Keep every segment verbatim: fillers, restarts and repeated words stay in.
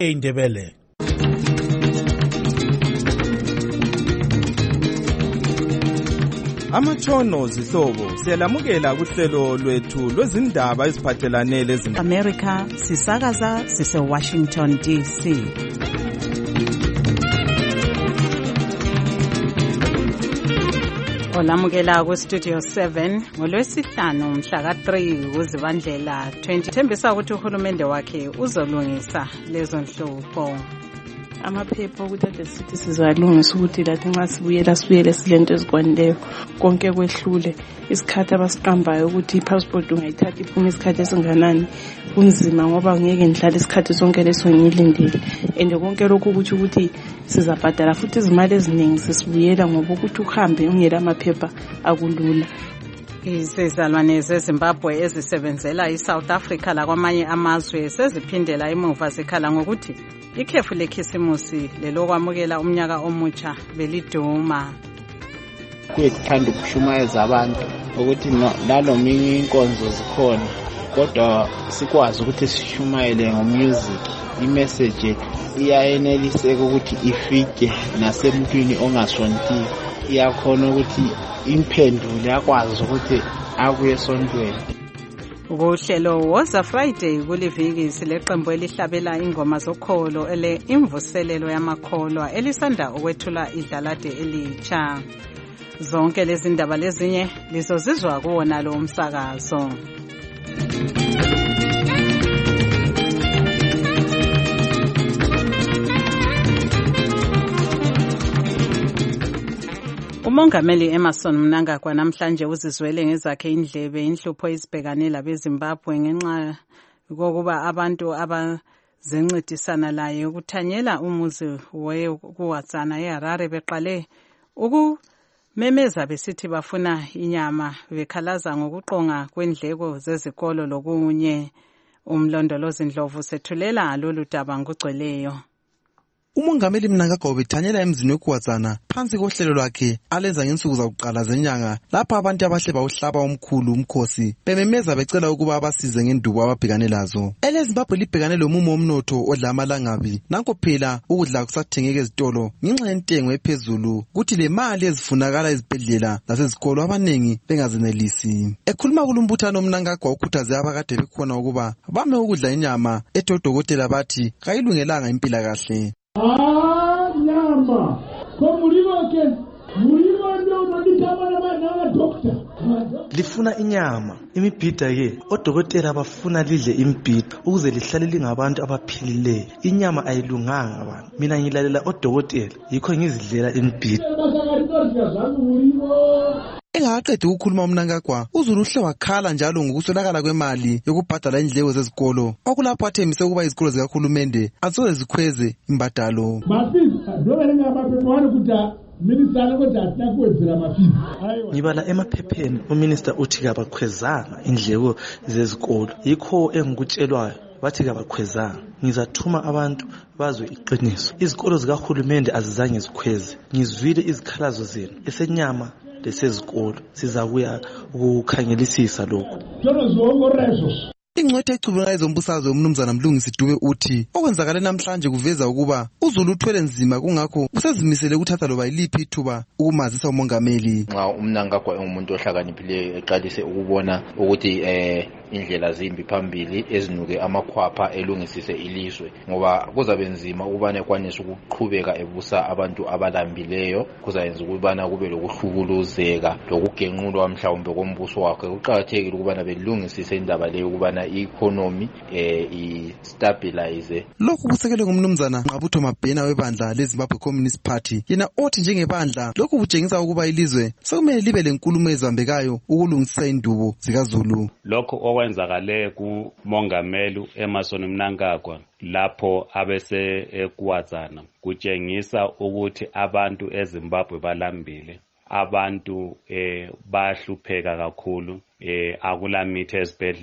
eNdebele. Amatshono zihlobo siyalamukela kuhlelo lwethu lwezindaba eziphathelane lezindaba. America sisakaza sise Washington D C. Olamukela ku Studio seven ngolwesihlanu mhla ka three kuZibandlela twenty thembisa ukuthi uhulumende wakhe uzolungisa lezo nhlupho. Amaphepha ukuthi ade sithi sizalungisa ukuthi lathi nxa sibuyela sibuyele silento ezikwaneleyo konke kwehlule isikhathi abasiqambayo ukuthi ipassport ungayithatha iphume isikhathi esinganani kunzima ngoba ngeke ngihlale isikhathi sonke leso ngilindele ende konke lokhu ukuthi ukuthi sizabhadala futhi izimali eziningi sesibuyela ngoba ukuthi uhambe ungela amaphepha akulula. Izizalwane zeZimbabwe ezisebenzela iSouth Africa lakwamanye amazwe seziphindela emuva zikhala ngokuthi ikhefu lekhisimusi lelokwamukela umnyaka omutsha beliduma. Kuyithanda ukushumayeza abantu ukuthi lalo minye inkonzo zikhona kodwa sikwazi ukuthi sishumayele ngomusic imessage iyayeneliseka ukuthi ifike nasemntwini ongasonti iyakhona ukuthi imphendule yakwazi ukuthi akuye esontweni. Uhlelo Woza Friday kuliviki sileqembu elihlabela ingoma zokholo ele imvuselelo yamakholwa elisanda ukwethula idlalade elitsha. Zonke lezi ndaba lezinye lizozizwa kuwona lo umsakazo. Umongameli Emmerson Mnangagwa namhlanje uzizwele ngezakhe indlebe inhlupho izibhekane labeZimbabwe ngenxa kokuba abantu abazencintisana laye ukuthanyela umuzi weKuwadzana eHarare beqale ukumemeza besithi bafuna inyama bekhalaza ngokuqonga kwendleko zezikolo lokunye. Umlondolozi Ndlovu sethulela lolu daba ngugcweleyo. Umongameli Mnangagwa ubethanyela emzini weKuwadzana phansi kohlelo lwakhe alenza ngensuku zakuqala zenyanga lapha abantu abahle bawuhlaba omkhulu umkhosi bememeza becela ukuba abasize ngendubo ababhekane lazo. EleZimbabwe libhekane lomumo omnotho odla amalangabi nanko phela ukudla kusathengeke ezitolo ngenxa yentengo ephezulu kuthi le mali ezifunakala ezibhedlela lasezikolo abanengi bengazenelisi. Ekhuluma kulumbuthano Mnangagwa ukhuthaze abakade bekhona ukuba bame ukudla inyama ethi odokotela bathi kayilungelanga impilakahle. Ah, nyama. Komuliwake, muliwa ndo maditama na doctor. Lifuna inyama, imibhida ke, odokotela bafuna lidle imibhida ukuze lihlale lingabantu abaphilileyo. Inyama ayilunganga abantu. Mina ngilalela odokotela, yikho ngizidlela imibhida. Engaqedi ukukhuluma uMnangagwa uzuluhle wakhala njalo ngokuswelakala kwemali yokubhadala indleko zezikolo okulapho athembise ukuba izikolo zikahulumende azoze zikhweze imbadalo. Ngibala emaphepheni uminister uthi kabakhwezanga indleko zezikolo yikho engikutshelwayo bathi kabakhwezanga. Ngizathuma abantu bazwe iqiniso. Izikolo zikahulumende azizange zikhweze. Ngizwile izikhalazo zenu esenyama lesezikolo sizakuya ukukhangelisisa lokho. Ingcwethe ecubunga ezombusazwe umnumzana Mlungisi Dube uthi okwenzakala namhlanje kuveza ukuba uZulu uthwele nzima kungakho usezimisele ukuthatha loba yiliphi ithuba ukumazisa umongameli. Nxa uMnangagwa engumuntu ohlakaniphileyo eqalise ukubona ukuthi eh indlela zimbi phambili ezinuke amakhwapha elungisise ilizwe ngoba kuzabe nzima ukubana ekwanisa ukuqhubeka ebusa abantu abalambileyo kuzayenza ukubana kube lokuhlukuluzeka lokugenqulwa mhlawumbe kombuso wakhe. Kuqakathekile ukubana belungisise indaba leyo ukubana i-economy eh i-stabilize. Lokhu kusekelwe ngumnumzana Nqabutho Mabhena webandla leZimbabwe Communist Party yena othi njengebandla lokhu kutshengisa ukuba ilizwe sekumele libe lenkulumo ezambekayo ukulungisa indubo zikaZulu. Lokho okwenzakale kumongameli Emmerson Mnangagwa lapho abese eKuwadzana kutshengisa ukuthi abantu eZimbabwe balambile. Abantu eh bahlupheka kakhulu, eh akula mithi ezibhedlela,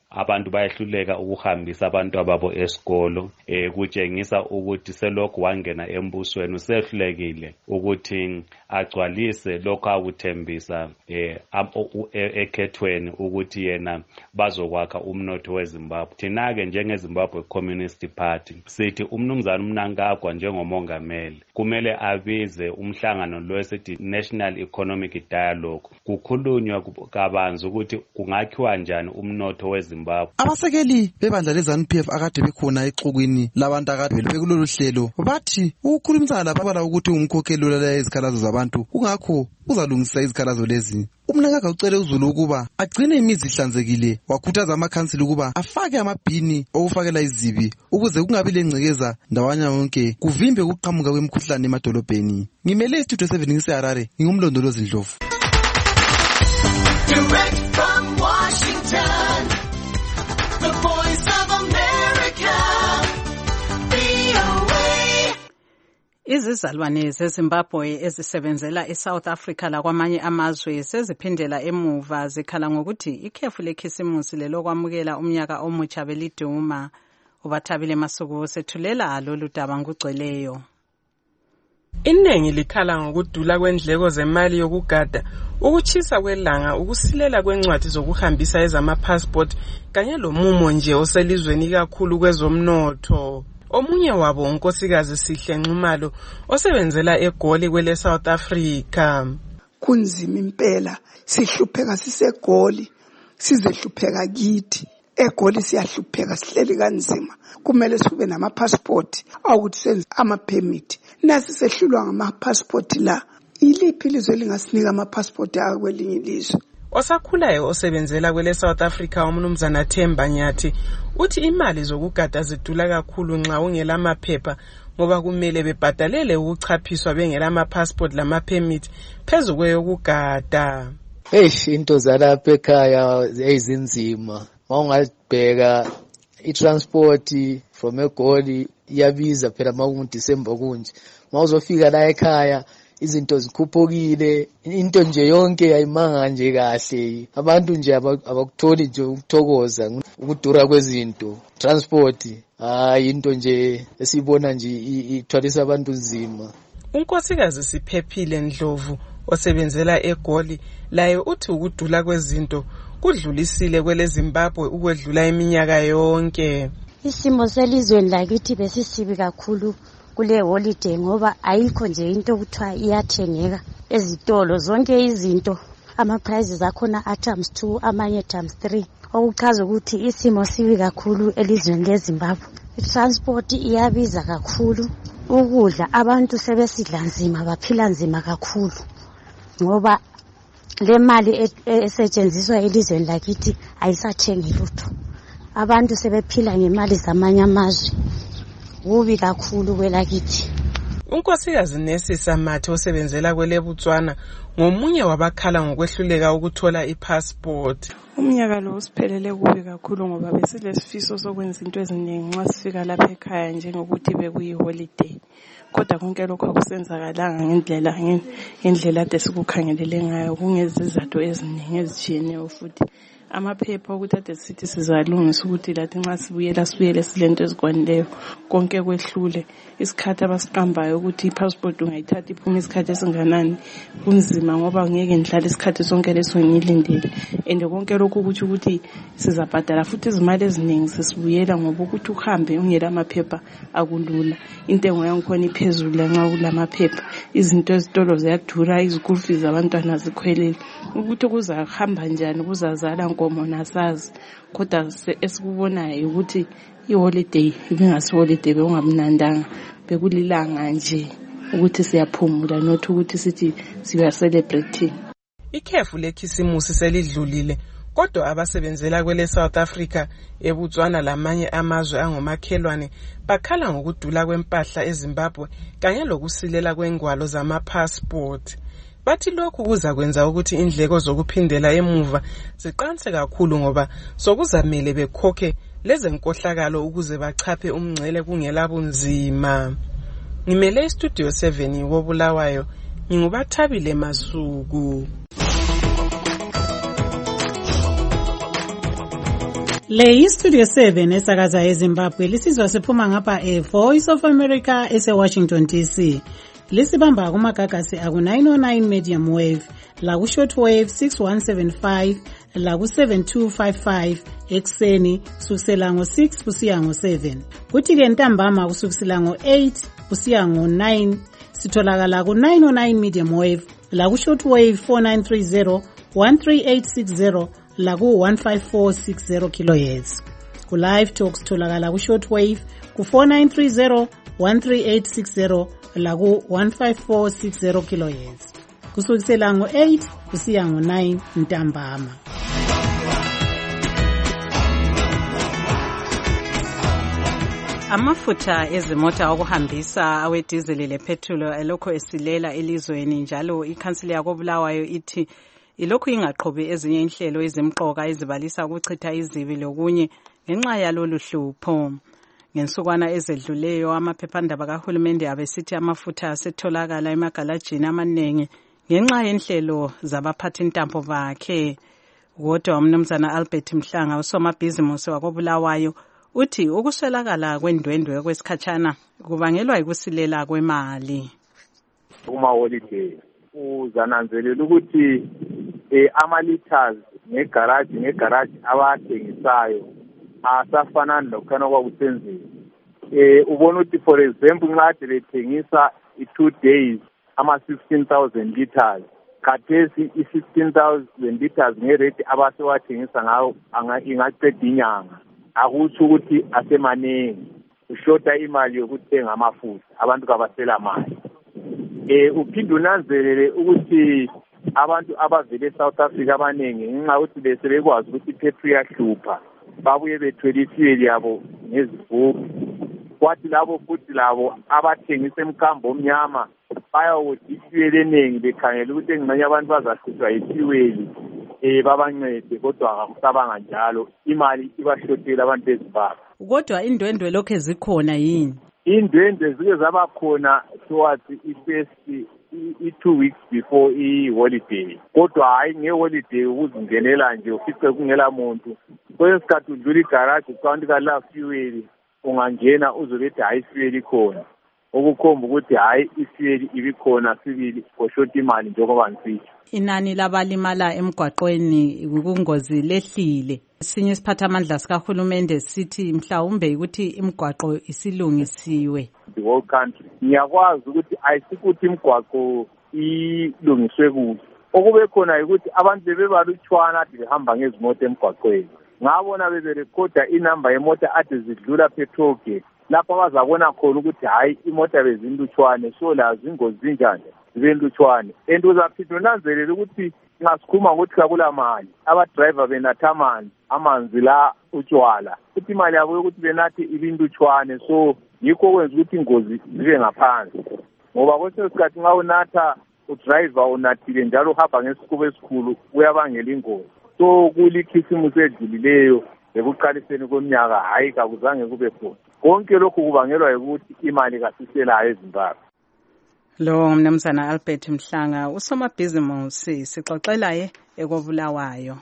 abantu bayehluleka ukuhambisa abantu ababo esikolo eh kutshengisa ukuthi selokhu wangena embusweni usehlulekile ukuthi agcwalise lokho akuthembisa eh ekhethweni ukuthi yena bazokwakha umnotho weZimbabwe. Thina ke njengeZimbabwe Communist Party sithi umnumzana uMnangagwa njengomongameli kumele abize umhlangano lo esithi National Economic Dialogue kukhulunywa kabanzi ukuthi kungakhiwa njani umnotho weZimbabwe. Abasekeli bebandla leZANU P F akade bekhona exukwini labantu akade bekulolu hlelo bathi ukukhulumisana lababala ukuthi umkhokheli olalela izikhalazo zabantu kungakho uzalungisa izikhalazo lezi. UMnangagwa ucele uZulu ukuba agcine imizi ihlanzekile, wakhuthaza amakhansili ukuba afake amabhini okufakela izibi ukuze kungabi lengcekeza ndawanya yonke kuvimbe ukuqhamuka kwemikhuhlane emadolobheni. Ngimele istudio seven ngiseHarare, ngingumlondolozi Ndlovu. Direct from Washington, the voice of America, V O A. Izizalwane zeZimbabwe ezisebenzela eSouth Africa lakwamanye amazwe seziphindela emuva zikhala ngokuthi ikhefu lekhisimusi lelokwamukela umnyaka omutsha beliduma. UBathabile Masuku sethulela lolu daba ngugcweleyo. Iningi likhala ngokudula kwendleko zemali yokugada, ukuchisa kwelanga, ukusilela kwencwadi zokuhambisa ezama-passport kanye lomumo nje oselizweni kakhulu kwezomnotho. Omunye wabo unkosikazi Sihle Nxumalo osebenzela eGoli kwele South Africa. Kunzima impela, sihlupheka siseGoli, sizehlupheka kithi. eGoli siyahlupheka sihleli kanzima, kumele sibe nama passport awukuthi senze ama permit. Nasi sehlulwa ngama passport la, iliphi ilizwe lingasinika ama passport akwelinye ilizwe. Osakhulayo osebenzela kwele South Africa umnumzana Themba Nyathi uthi imali zokugada zidula kakhulu nxa ungela amaphepha ngoba kumele bebhadalele ukuchaphiswa bengela ama passport lama permit phezulu kweyokugada. Hey, into zalapha ekhaya ezinzima. Mawungabheka i-transport from eGoli iyabiza phela makungu December kunje. Mawuzofika la ekhaya izinto zikhuphukile, into nje yonke ayimanga nje kahle. Abantu nje abakutholi nje ukuthokoza ukudura kwezinto. Transport hayi into nje esibona nje ithwalisa abantu nzima. Unkosikazi Siphephile Ndlovu osebenzela eGoli laye uthi ukudula kwezinto kudlulisile kwele Zimbabwe ukwedlula iminyaka yonke. Isimo selizweni lakithi besisibi kakhulu kule holiday ngoba ayikho nje into okuthiwa iyathengeka ezitolo, zonke izinto ama prices akhona a times two amanye times three, okuchaza ukuthi isimo sibi kakhulu elizweni leZimbabwe. Transport iyabiza kakhulu, ukudla abantu sebesidla nzima, baphila nzima kakhulu ngoba le mali esetshenziswa elizweni lakithi ayisathengi lutho. Abantu sebephila ngemali zamanye amazwe, kubi kakhulu kwelakithi. Unkosikazi Nesi Samathi osebenzela kwele Botswana ngomunye wabakhala ngokwehluleka ukuthola ipassport. Umnyaka lo usiphelele kubi kakhulu ngoba besilesifiso sokwenza into eziningi nxa sifika lapha ekhaya njengokuthi bekuyi holiday. Kodwa konke lokho akusenzakalanga ngendlela ngendlela ade sikukhangelele ngayo, kungezizathu eziningi ezitshiyeneyo futhi. Amaphepha ukuthi ade sithi sizalungisa ukuthi lathi nxa sibuyela sibuyele silento ezikwanileyo konke kwehlule. Isikhathi abasiqambayo ukuthi ipassport ungayithatha iphume isikhathi esinganani kunzima ngoba ngeke ngihlale isikhathi sonke leso ngilindele. Ende konke lokho ukuthi ukuthi sizabhadala futhi izimali eziningi sesibuyela ngoba ukuthi uhambe ungela amaphepha akulula. Intengo yangikhona iphezulu nxa kulamaphepha, izinto ezitolo ziyadura, izikulu fees zabantwana zikhwelile. Ukuthi kuzahamba njani kuzazala nkomo nasazi, kodwa esikubonayo ukuthi iholiday ibingasi holiday bekungamnandanga, bekulilanga nje ukuthi siyaphumula not ukuthi sithi siya celebrating. Ikhefu lekhisimusi selidlulile, kodwa abasebenzela kwele South Africa, eBotswana lamanye amazwe angomakhelwane bakhala ngokudula kwempahla eZimbabwe kanye lokusilela kwengwalo zama passport. Bathi lokhu kuza kwenza ukuthi indleko zokuphindela emuva ziqanse kakhulu ngoba sokuzamele bekhokhe leze nkohlakalo ukuze bachaphe umngcele kungela bunzima. Ngimele istudio seven wobulawayo, nginguBathabile Masuku. Le yi-Studio seven esakaza eZimbabwe lisizwa siphuma ngapha e-Voice of America ese-Washington D C. Lisibamba kumagagasi aku-nine oh nine medium wave, laku-short wave six one seven five, laku-seven two five five ekuseni kusukisela ngo-six kusiya ngo-seven. Kuthi-ke ntambama kusukisela ngo-eight kusiya ngo-nine sitholakala ku-nine oh nine medium wave, laku-short wave four nine three zero, one three eight six zero, laku one five four six zero kilohertz. Ku live talks tholakala ku short wave ku four nine three zero, one three eight six zero, laku one five four six zero kilohertz. Kusukisela ngo-eight kusiya ngo-nine ntambama. Amafutha ezimota okuhambisa awedizeli lepetrol elokho esilela elizweni, njalo ikhansili yakoBulawayo ithi ilokhu ingaqhobi ezinye inhlelo ezimqoka ezibalisa ukuchitha izibi lokunye ngenxa yalolu hlupho. Ngensukwana ezedluleyo amaphephandaba kahulumende abesithi amafutha asetholakala emagalajini amaningi ngenxa yenhlelo zabaphathi intambo bakhe. Kodwa umnumzana Albert Mhlanga, usomabhizimusi wakoBulawayo, uthi ukuswelakala kwendwendwe kwesikhatshana kubangelwa yikusilela kwemali. Kuma holiday uzananzelela ukuthi eh ama-liters ngegarage ngegarage abathengisayo asafanani lokhana kwakusenziwa. Eh ubona ukuthi for example nxa bethengisa i-two days ama-sixteen thousand liters, khathesi i-sixteen thousand liters ngerate abasewathengisa ngawo ingaqeda inyanga. Akutsho ukuthi asemaningi, ushota imali yokuthenga amafutha, abantu kabasela mali. Eh uphinde unanzelele ukuthi abantu abavele eSouth Africa abaningi ngenxa ukuthi bese bekwazi ukuthi ipetrol iyahlupha, babuye bethwele ifuel yabo ngezibhuku. Kwathi labo futhi labo abathengisa emkambo omnyama bayawuthi ifuel eningi bekhangela ukuthi engxenye abantu bazahlutshwa ifuel eh babancede, kodwa akusabanga njalo, imali ibashotela abantu beZimbabwe. Kodwa indwendwe lokho ezikhona yini? Indwendwe zike zaba khona towards i-first i-two weeks before i-holiday, kodwa hayi nge-holiday ukuzingenela nje ufice kungela muntu. Kwesikhathi udlula igarage uqonda kala fuel, ungangena uzobethi hayi fuel ikhona, okukhomba ukuthi hayi ifuel ibikhona sibili koshota imali njengoba ngisitsho. Inani labalimala emgwaqweni kungozi lehlile. Sinye isiphathamandla sikahulumende sithi mhlawumbe ukuthi imigwaqo isilungisiwe. The whole country ngiyakwazi ukuthi ayisikuthi imigwaqo ilungiswe kuhle. Okube khona ukuthi abantu bebebalutshwana ade behamba ngezimoto emgwaqweni. Ngabona beberekhoda inamba yemota ade zidlula petrol gate, lapho bazabona khona ukuthi hayi imota bezinlutshwane, so lazo ingozi zinjani zibenlutshwane. And uzaphinde unanzelele ukuthi ngasikhuma ukuthi kakula mali, abadriver benatha amanzi amanzi la utshwala, ukuthi imali yabo yokuthi benathi ibinlutshwane, so yikho kwenza ukuthi ingozi zibe ngaphansi. Ngoba kwesinye isikhathi nxa unatha udriver unathile njalo uhamba ngesikubo esikhulu uyabangela ingozi. So kulikhisimusi edlulileyo ekuqaliseni kweminyaka hayi kakuzange kube khona. Konke lokhu kubangelwa ukuthi imali kasiselayo eZimbabwe. Lo mnumzana Albert Mhlanga, usomabhizimusi, sixoxela ye ekoBulawayo.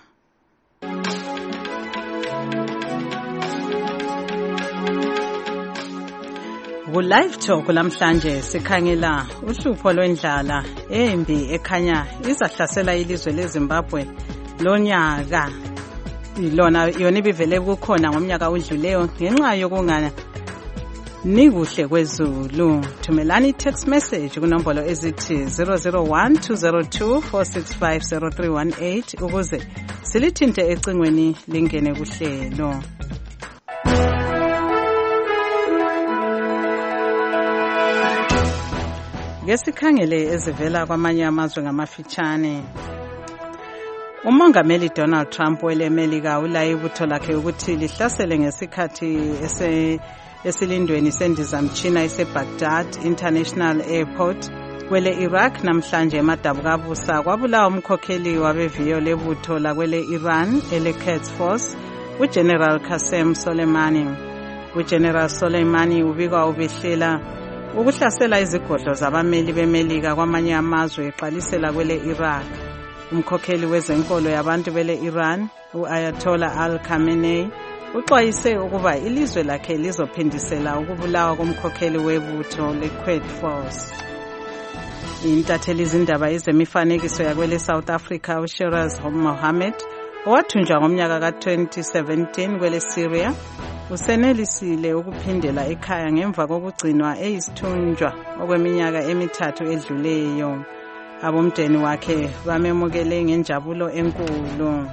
Ku live talk lamhlanje sikhangela uhlupho lwendlala embi ekhanya izahlasela ilizwe leZimbabwe lonyaka. Lona yona ibivele kukhona ngomnyaka odluleyo ngenxa yokungana nikuhle kwezulu. Thumelani text message kunombolo ezithi zero zero one two zero two four six five zero three one eight ukuze silithinte ecingweni lingene kuhlelo. Ngesikhangele ezivela kwamanye amazwe ngamafitshane. Umongameli Donald Trump welemelika ulaye ibutho lakhe ukuthi lihlasele ngesikhathi ese esilindweni sendizamtshina eseBaghdad International Airport kwele Iraq namhlanje emadabukabusa kwabulawa umkhokheli wabeviyo lebutho lakwele Iran ele-Quds Force uGeneral Qasem Soleimani. uGeneral Soleimani ubikwa ubehlela ukuhlasela izigodlo zabameli bemelika kwamanye amazwe eqalisela kwele Iraq. Umkhokheli wezenkolo yabantu bele Iran uAyatollah Al Khamenei uxwayise ukuba ilizwe lakhe lizophindisela ukubulawa komkhokheli webutho le-Quad Force. Intatheli izindaba ezemifanekiso yakwele South Africa uShiraz Mohammed owathunjwa ngomnyaka ka twenty seventeen kwele Syria usenelisile ukuphindela ekhaya ngemva kokugcinwa eyisithunjwa okweminyaka emithathu edluleyo. Abomdeni wakhe bamemukele ngenjabulo enkulu.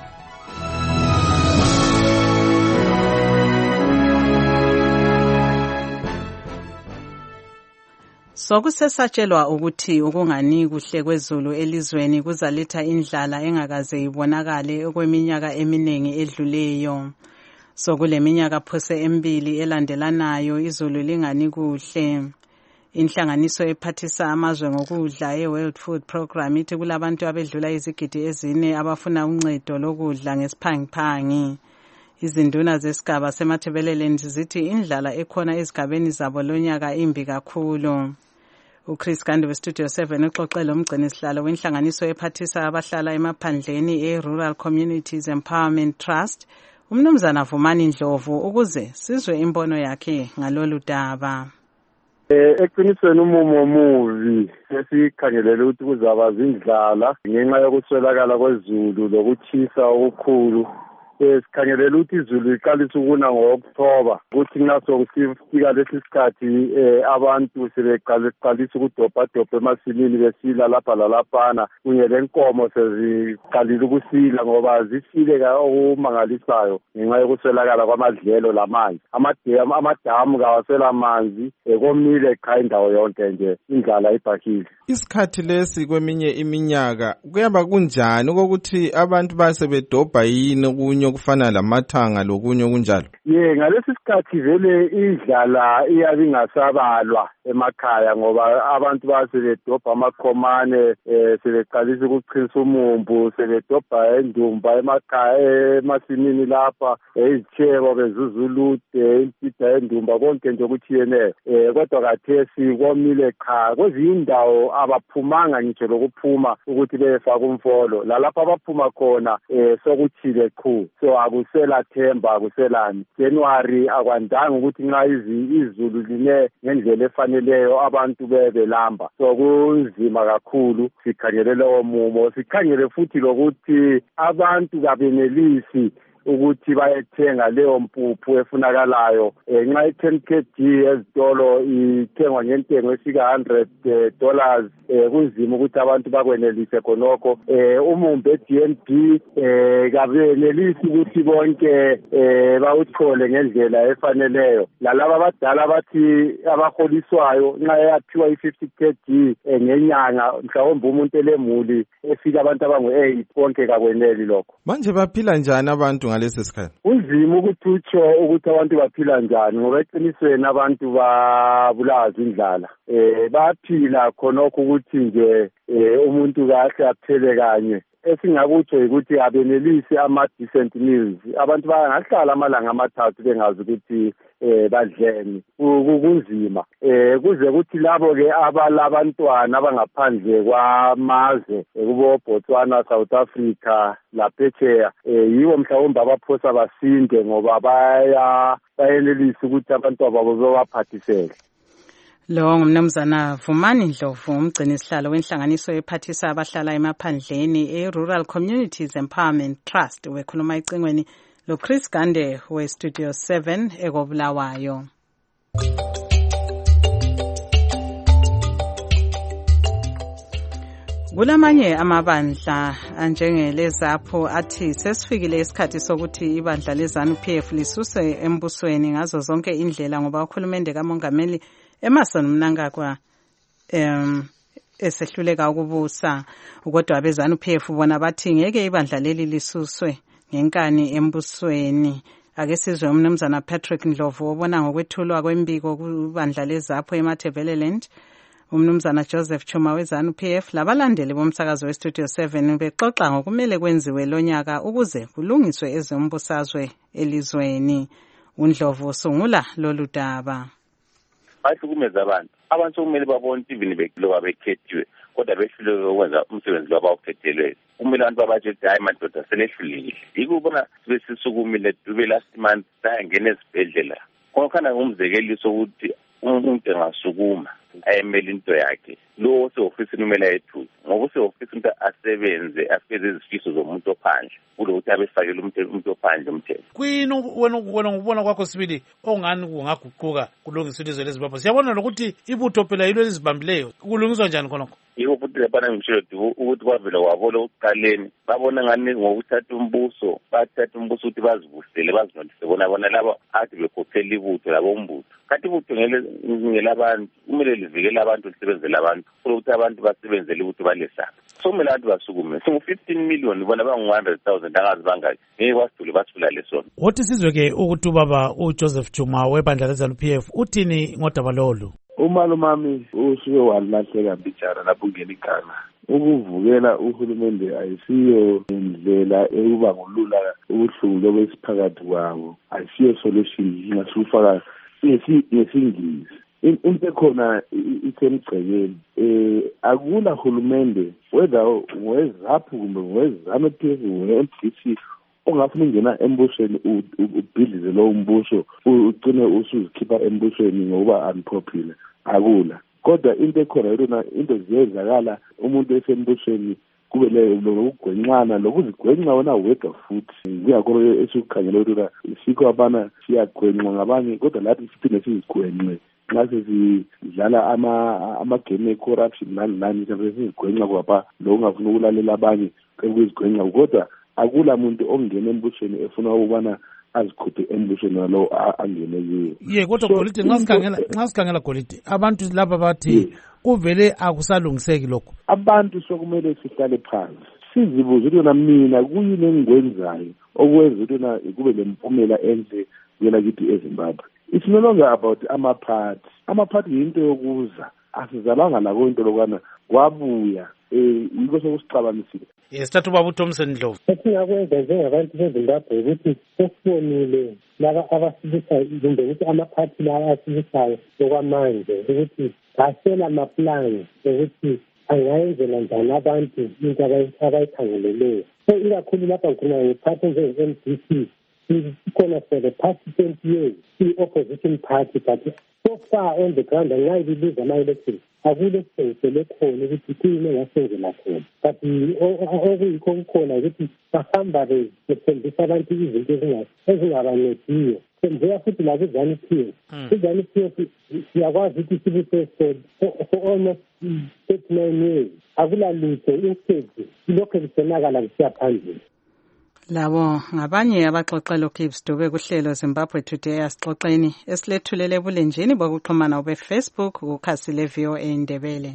Sokusesatshelwa ukuthi ukungani kuhle kwezulu elizweni kuzaletha indlala engakaze ibonakale okweminyaka eminingi edluleyo. Sokuleminyaka phose emibili elandelanayo izulu lingani kuhle. Inhlanganiso ephathisa amazwe ngokudla e-World Food Program ithi kulabantu abedlula izigidi ezine abafuna uncedo lokudla ngesiphangiphangi. Izinduna zesigaba seMatabeleland zithi indlala ekhona ezigabeni zabo lonyaka imbi kakhulu. uChris Gande weStudio seven uxoxele umgcini sihlalo wenhlanganiso ephathisa abahlala emaphandleni e-Rural Communities Empowerment Trust, umnumzana Vumani Ndlovu, ukuze sizwe imbono yakhe ngalolu daba. Eh eqinisweni umumo muvi sesikhangelele ukuthi kuzaba zindlala ngenxa yokuswelakala kwezulu lokuthisa okukhulu. Sikhangelela ukuthi izulu liqalisa ukuna ngo-October ukuthi nxa sokufika lesi sikhathi abantu sebeqalisa ukudobhadobha emasimini besila lapha lalaphana kunye lenkomo seziqalile ukusila ngoba zisile okumangalisayo ngenxa yokuswelakala kwamadlelo lamanzi. Amadamu kawasela manzi komile ekhaya indawo yonke nje indlala ibhakile. Isikhathi lesi kweminye iminyaka kuyaba kunjani ukuthi abantu basebedobha yini kunye kufana lamathanga lokunye kunjalo? Ye ngalesi sikhathi vele indlala iyabe ingasabalwa emakhaya ngoba abantu basebedobha amakhomane sebeqalisa ukuchisa umumbu sebedobha endumba emakhaya emasimini lapha izithebo bezuzulude impida endumba konke nje okuthiyene kodwa kathesi komile cha kwezinye indawo abaphumanga ngitsho lokuphuma ukuthi befaka umfolo lalapha abaphuma khona sokuthile chu so akusela themba akuselani. January akwandanga ukuthi nxa izulu line ngendlela efaneleyo abantu bebelamba so kunzima kakhulu. Sikhangelele omumo sikhangele futhi lokuthi abantu kabenelisi ukuthi bayethenga leyo mpuphu efunakalayo nxa i-ten K G ezitolo ithengwa ngentengo efika one hundred dollars kunzima ukuthi abantu bakwenelise khonokho. Umumbu e-D N B kabenelisi ukuthi bonke bawuthole ngendlela efaneleyo. Lalaba abadala bathi abaholiswayo nxa yaphiwa i-fifty K G ngenyanga mhlawumbe umuntu elemuli efika abantu abangu-eight bonke kakweneli lokho. Manje baphila njani abantu ngalesi sikhathi? Kunzima ukuthi utsho ukuthi abantu baphila njani ngoba eqinisweni abantu babulawa zindlala. Eh baphila khonokho ukuthi nje umuntu kahle aphele kanye. Esingakutsho ukuthi abenelisi ama-decent meals. Abantu bangahlala amalanga amathathu bengazi ukuthi badleni. Kunzima. Kuze kuthi labo-ke abalabantwana abangaphandle kwamazwe kubo Botswana, South Africa, laphetsheya yiwo mhlawumbe abaphosa basinde ngoba baya bayenelisa ukuthi abantu babo bebaphathisele. Lo ngumnumzana Vumani Ndlovu umgcini sihlalo wenhlanganiso ephathisa abahlala emaphandleni e-Rural Communities Empowerment Trust wekhuluma icingweni lo Chris Gande we Studio seven ekobulawayo. Kulamanye amabandla anjengelezapho athi sesifikile isikhathi sokuthi ibandla leZANU-P F lisuse embusweni ngazo zonke indlela ngoba ukhulumende kamongameli Emmerson Mnangagwa em esehluleka ukubusa. Kodwa abeZANU-P F bona bathi ngeke ibandla leli lisuswe ngenkani embusweni. Ake sizwe umnumzana Patrick Ndlovu obona ngokwethulwa kwembiko kubandla lezapho eMatabeleland. Umnumzana Joseph Chuma weZANU-P F labalandeli bomsakazo weStudio seven bexoxa ngokumele kwenziwe lonyaka ukuze kulungiswe ezombusazwe elizweni. uNdlovu usungula lolu daba. Bayihlukumeza abantu abantu kumele babone even beloba bekhethiwe kodwa behluleke ukwenza umsebenzi wabo awukhethelweyo kumele abantu babatsho ukuthi hayi madoda selehlulekile. Yiko ubona sibe sisukumile dube last month sayangena esibhedlela. Kokhana ngumzekeliso ukuthi umuntu engasukuma ayemele into yakhe lo seofisini umele ayethu ngoba seofisini umuntu asebenze afeze izifiso zomuntu ophandle kulo ukuthi abefakele umuntu ophandle umthetho. Kwini wena ukubona ngubona kwakho sibili ongani kungaguquka kulungiswa ilizwe leZimbabwe? Siyabona lokuthi ibutho phela yilo lezibambileyo kulungiswa njani khonokho? Yiko futhi lebana ngishilo ukuthi kwavela wabona ukuqaleni babona ngani ngokuthatha umbuso bathatha umbuso ukuthi bazivusele bazinotise bona bona laba athi bekhokhela ibutho labo umbutho kanti ibutho ngele ngelabantu kumele livikele abantu lisebenzele abantu ukuthi abantu basebenzele ukuthi balesapha so kumele abantu basukume singu fifteen million bona bangu one hundred thousand angazi bangaki ngeke wasithule basifula lesona. Wothi sizwe ke ukuthi ubaba uJoseph Juma webandla leZANU P F uthini ngodaba lolu? Umalumami usuke walahleka bijana lapho ungena iganga. Ukuvukela uhulumende ayisiyo indlela ekuba ngolula ubuhlungu besiphakathi kwabo. Ayisiyo solution ngasufaka ngesingisi. Into ekhona isemgcekeni eh akula hulumende whether wezaphu kumbe wezame P F we-M D C ongafuna ungena embusweni ubhidlize lo mbuso ugcine usuzikhipha embusweni ngoba unpopular akula. Kodwa into ekhona yona into ziyenzakala umuntu esembusweni kube leyo lokugwenxana lokuzigwenxa wona wedwa futhi kuyakho esikukhangela ukuthi sikho abana siyagwenxa ngabanye kodwa lathi siphinde sizigwenxe nxa sesidlala ama-game e-corruption nani nani sizigwenxa kwapha lokungafuna ukulalela abanye ukuzigwenxa kodwa akula muntu ongena embusweni efuna ukubana azikhuphe embusweni nalo angene kuyo. Ye kodwa Golide nxa sikhangela nxa sikhangela Golide abantu laba bathi kuvele akusalungiseki lokho. Abantu sokumele sihlale phansi sizibuze ukuthi na mina kuyini engikwenzayo okwenza ukuthi kube lempumela enhle kuyela kithi eZimbabwe. It's no longer about ama-party. Ama-party yinto yokuza asizalanga lako into lokwana kwabuya eh yiko sokusicabamisile. Yes, thathu baba uThomson Ndlovu. Esingakwenza njengabantu beZimbabwe ukuthi sesibonile laba abasibisayo kumbe ukuthi ama-party lawa asibisayo okwamanje ukuthi basela amaplani ukuthi angayenzela njani abantu into abayikhangeleleyo. So ikakhulu lapha khona ngiphathe njenge-M D C khona for the past twenty years i-opposition party but so far on the ground nxa biliza ama-elections akule sisengele khona ukuthi kuyini engasenzela khona but okuyikho kukhona ukuthi bahamba besenzisa abantu izinto ezingabancediyo senzeka futhi la kuzanu P F kuzanu P F siyakwazi ukuthi sibuse for almost thirty-nine years akula lutho instead ilokho lisonakala kusiya phambili. Labo ngabanye abaxoxela uKibbs Dube kuhlelo Zimbabwe Today asixoxeni esilethulele ebulenjini bokuxhumana ube Facebook kukhasi le V O A Ndebele.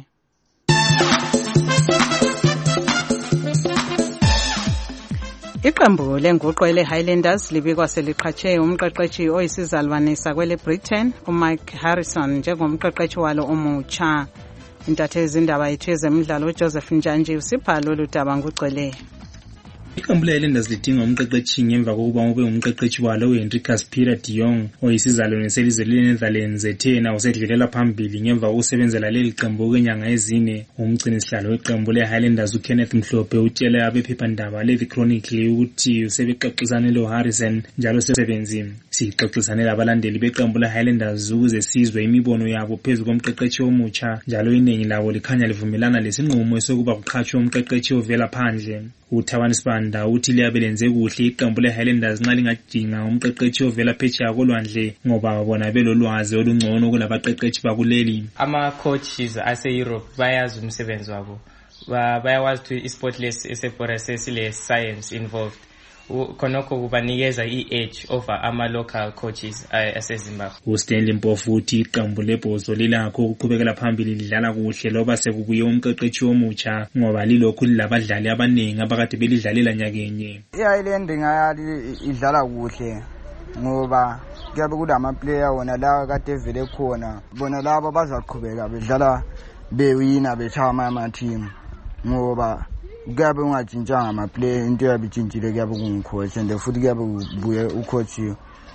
Iqembu lenguqu ele Highlanders libikwa seliqhatshe umqeqeshi oyisizalwanisa kwele Britain uMike Harrison njengomqeqeshi walo omutsha. Intatheli izindaba yethu ezemidlalo uJoseph Njanji usipha lolu daba ngugcwele. Iqembu le-Highlanders lidinga umqeqeshi ngemva kokuba ube umqeqeshi walo uHenricus Peter de Jong oyisizalwane selizwe leNetherlands ethena usedlulela phambili ngemva kokusebenzela leli qembu okwenyanga ezine. Umgcinisihlalo weqembu le-Highlanders uKenneth Mhlophe utshele abephephandaba le-The Chronicle ukuthi usebexoxisane lo-Harrison njalo sesebenzi. Sixoxisane labalandeli beqembu le-Highlanders ukuze sizwe imibono yabo phezu komqeqeshi omutsha njalo iningi labo likhanya livumelana lesinqumo sokuba kuqhatshwe umqeqeshi ovela phandle. uThabani Sibanda uthi liyabe lenze kuhle iqembu le-Highlanders nxa lingadinga umqeqeshi ovela phetsheya kolwandle ngoba bona belolwazi olungcono kulabaqeqeshi bakuleli. Ama-coaches ase-Europe bayazi umsebenzi wabo, bayakwazi ukuthi i-sportless ese-process le-science involved khonokho kubanikeza i-edge over ama-local coaches aseZimbabwe. uStanley Mpofu uthi iqembu lebhozo lilakho ukuqhubekela phambili lidlala kuhle loba sekubuye umqeqeshi omutsha ngoba lilokhu lilabadlali abaningi abakade belidlalela nyakenye. I-Highland ngayali idlala kuhle ngoba kuyabe kulama-player wona lawa kade evele khona bona labo bazaqhubeka bedlala bewina bechaya ama-team ngoba kuyabe ungajintshanga ama-player into yabe ijintshile kuyabe kungukhochi and futhi kuyabe kubuye ucoach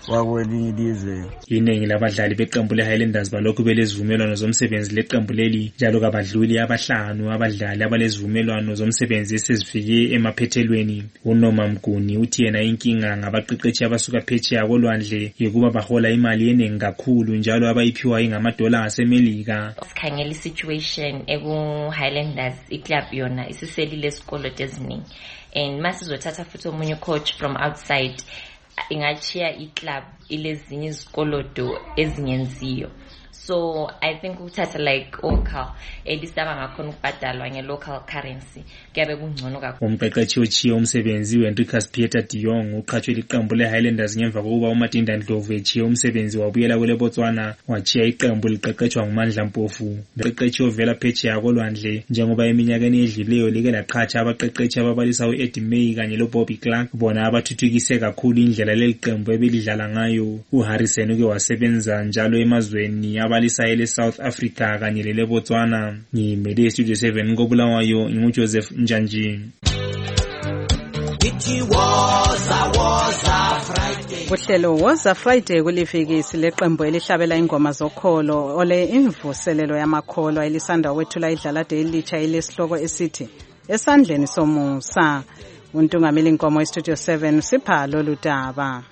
wakwelinye ilizwe. Iningi labadlali beqembu le-Highlanders balokhu belezivumelwano zomsebenzi leqembu leli njalo kabadluli abahlanu abadlali abalezivumelwano zomsebenzi esezifike emaphethelweni. UNoma Mguni uthi yena inkinga ngabaqeqeshi abasuka phetsheya kolwandle yokuba bahola imali eningi kakhulu njalo abayiphiwa ingamadola asemelika. Sikhangela i-situation eku-Highlanders iclub yona isiselile esikolo eziningi and masizothatha futhi omunye coach from outside ingachiya iclub ilezinye izikolodo ezingenziyo. So I think ukuthatha like local elisaba ngakhona ukubhadalwa nge-local currency kuyabe kungcono kakhulu. Umqeqeshi ochiye umsebenzi uHenricus Peter de Jong uqhatshwe liqembu le-Highlanders ngemva kokuba uMatinda Ndlovu echiye umsebenzi wabuyela kule Botswana wachiya iqembu liqeqeshwa nguMandla Mpofu. Umqeqeshi ovela phetsheya kolwandle njengoba eminyakeni edluleyo like laqhatsha abaqeqeshi ababalisa u-Eddie May kanye lo-Bobby Clark bona abathuthukise kakhulu indlela leli qembu ebelidlala ngayo. uHarrison uke wasebenza njalo emazweni abalisa ele South Africa kanye lele Botswana. Ngimele Studio seven ngobulawayo nguJoseph Njanji. Uhlelo Woza Friday kulifikisi leqembu elihlabela ingoma zokholo ole imvuselelo yamakholwa elisanda kwethula idlalade elitsha elesihloko esithi esandleni somusa. Untungameli inkomo eStudio seven Siphalo Lutaba.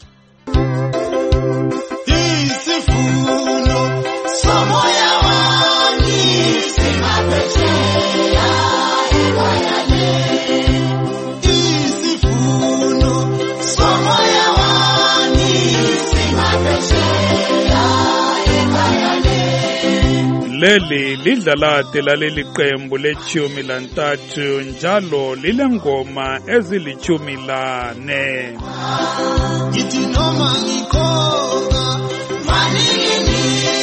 Moya wami singaphetsheya ebayale isifuno somoya wami singaphetsheya ebayale. Leli lidlalade laleli qembu lechumi lantathu njalo lile ngoma ezilichumi lane. Ngithi noma ngikhoka manini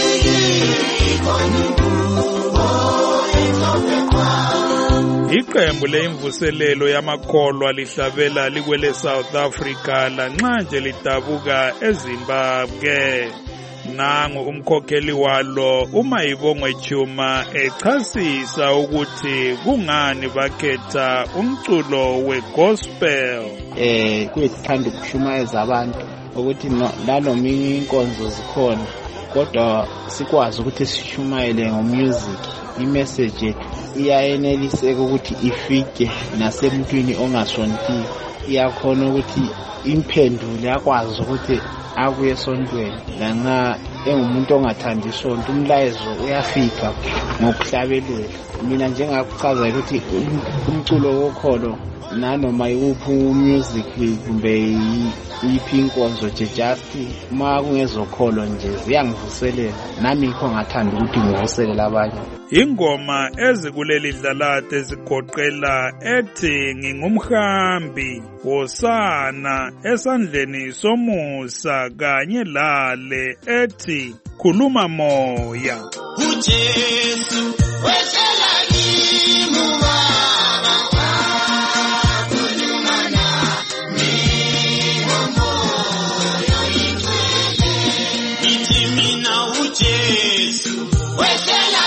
iqembu leimvuselelo yamakholwa lihlabela likwele South Africa lanxa nje lidabuka eZimbabwe. Nangu umkhokheli walo uMayibongwe Chuma echasisa ukuthi kungani bakhetha umculo wegospel. Eh kuyithanda ukushumayeza abantu ukuthi nalominye inkonzo zikhona kodwa sikwazi ukuthi sishumayele ngomusic. Imessage iyayeneliseka ukuthi ifike nasemntwini ongasontiyo. Iyakhona ukuthi imphendule yakwazi ukuthi akuye esontweni lanxa engumuntu ongathandi isonto umlayezo uyafika ngokuhlabelela. Mina njengakuchaza ukuthi umculo wokholo nanoma yiwuphi umusic kumbe iphi inkonzo nje just uma kungezokholo nje ziyangivuselela nami ngikho ngathanda ukuthi ngivuselele abanye. Ingoma ezikuleli dlalade zigoqela ethi ngingumhambi wosana esandleni somusa kanye lale ethi khuluma moya. uJesu wehlela kimi baba khuluma nami ngomoya igcwele. Ngithi mina uJesu wehlela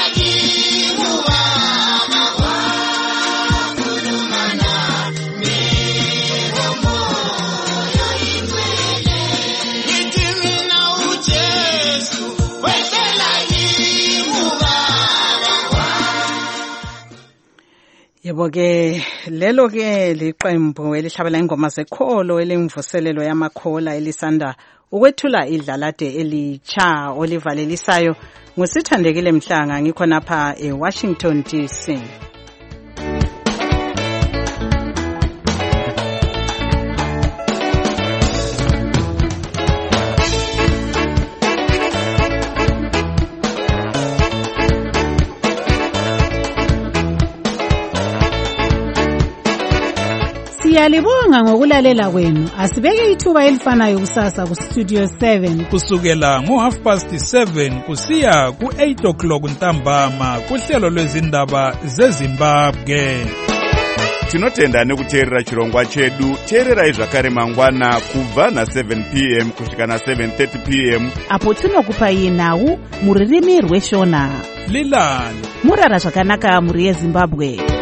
Yebo ke lelo ke liqembu elihlabela ingoma zekholo elimvuselelo yamakhola elisanda ukwethula idlalade elitsha olivalelisayo ngusithandekile Mhlanga ngikhona lapha eWashington D C. Siyalibonga ngokulalela kwenu. Asibeke ithuba elifanayo kusasa ku Studio seven kusukela ngo half past seven kusiya ku eight o'clock ntambama kuhlelo lwezindaba zeZimbabwe. Tinotenda nekuteerera chirongwa chedu. Teererai zvakare mangwana kubva na seven p m kusvika na seven thirty p m apo tinokupai nhau muririmi rweshona. Lilani murara zvakanaka muri yeZimbabwe.